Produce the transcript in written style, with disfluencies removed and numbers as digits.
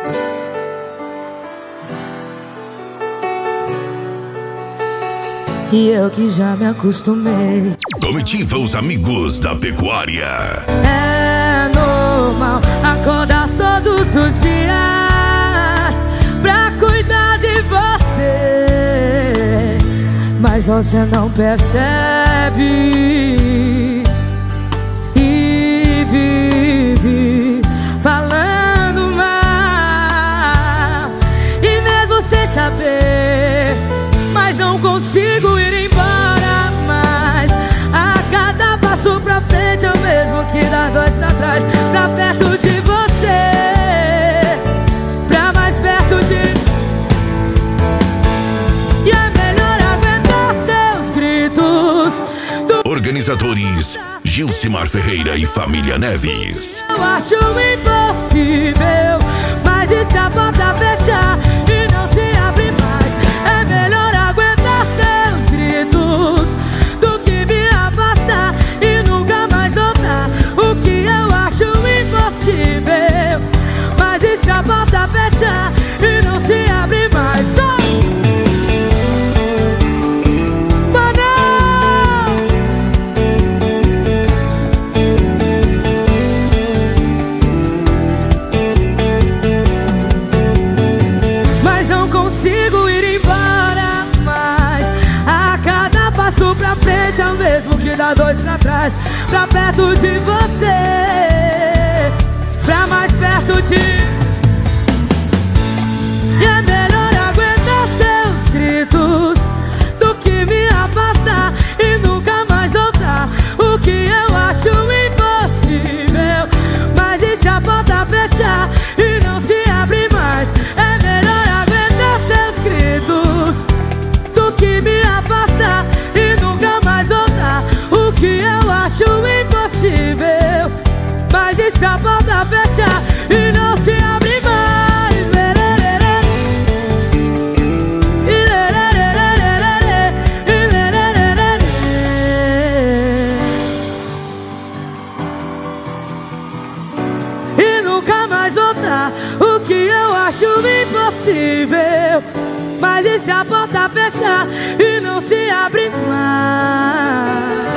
E eu que já me acostumei. Comitiva Os Amigos da Pecuária. É normal acordar todos os dias pra cuidar de você, mas você não percebe e vive falando mal. E mesmo sem saber, mas não consigo ir embora mais. A cada passo pra frente é o mesmo que dar dois pra trás. Pra perto de você, pra mais perto de... E é melhor aguentar seus gritos Organizadores Gilcimar Ferreira e Família Neves. Eu acho impossível, mas e se a porta fechar e não se abre mais? É melhor aguentar seus gritos do que me afastar e nunca mais voltar. O que eu acho impossível, mas e se a porta fechar e não se abre mais? Pra frente é o mesmo que dá dois pra trás. Pra perto de você, pra mais perto de... E é melhor aguentar seus gritos do que me afastar e nunca mais voltar. O que eu acho impossível, mas e se a porta fechar e não se abre mais? É melhor aguentar seus gritos do que me afastar e nunca mais voltar. O que eu acho impossível, mas e se a porta fechar e não se abre mais? E nunca mais voltar. O que eu acho impossível, mas e se a porta fechar e não se abre mais?